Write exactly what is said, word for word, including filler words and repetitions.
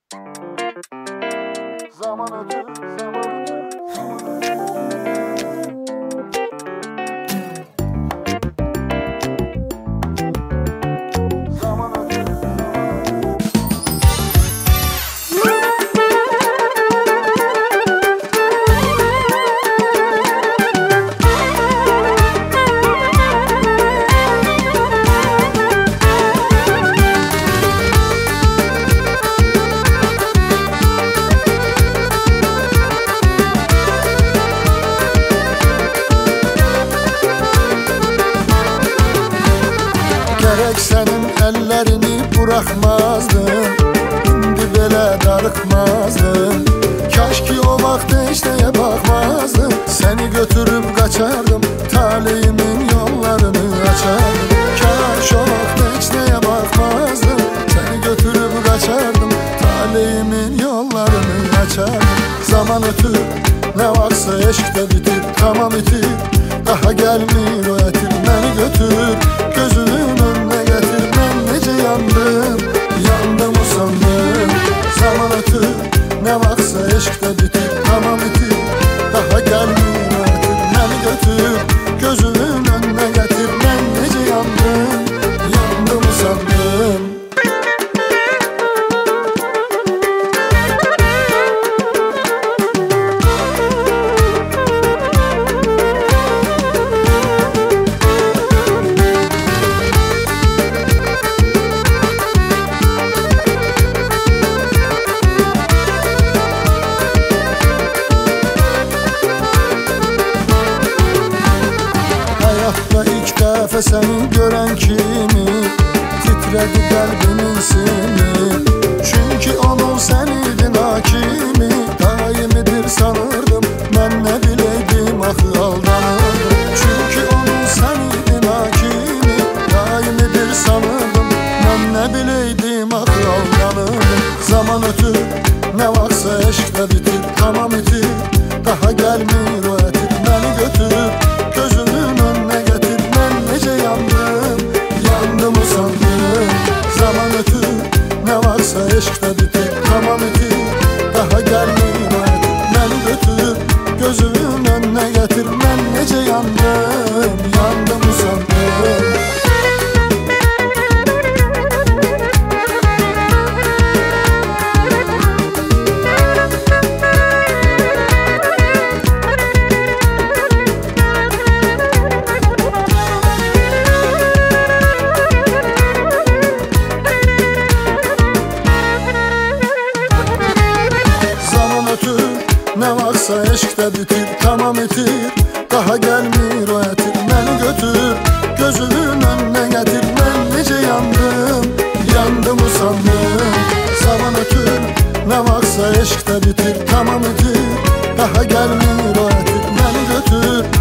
Zaman ötür, zaman ötür, zaman ötür. Zaman ötür, gerek senin ellerini bırakmazdım, indi belə darıkmazdım. Kaş ki o vaxt heç nəyə baxmazdım, seni götürüp kaçardım, talihimin yollarını açardım. Kaş o vaxt heç nəyə baxmazdım, seni götürüp kaçardım, talihimin yollarını açardım. Zaman ötür, ne varsa eşkte bitir, tamam itir, daha gelmir o etir. Beni götür, gözümün önüne getir, ben nece yandım, yandım usandım. Zaman ötür, ne varsa eşkte bitir, tamam itir, daha gelmir o etir. Beni götür, gözümün önüne getir, ben nece yandım, yandım usandım. Hayatta ilk dəfə səni görən kimi titrədi qəlbimin simi. Çünki onun sən idin hakimi, daimidir sanırdım, mən nə biləydim axı aldanırdım. Çünki onun sən idin hakimi, daimidir sanırdım, mən nə biləydim axı aldanırdım. Zaman ötür, nə varsa eşkdə bitir, tamam itir, daha gəlmir o ətir. Məni götür, gözümün önüne getir, ben nece yandım, yandım usandım. Zaman ötür, ne varsa eşkte bitir, tamam itir, daha gelmir o etir. Beni götür, gözümün önüne getir, ben nece yandım, yandım usandım. Ne varsa eşkte bitir, tamam itir, daha gelmir o etir. Beni götür, gözümün önüne getir, ben nece yandım, yandım usandım. Zaman ötür, ne varsa eşkte bitir, tamam itir, daha gelmir o etir. Beni götür,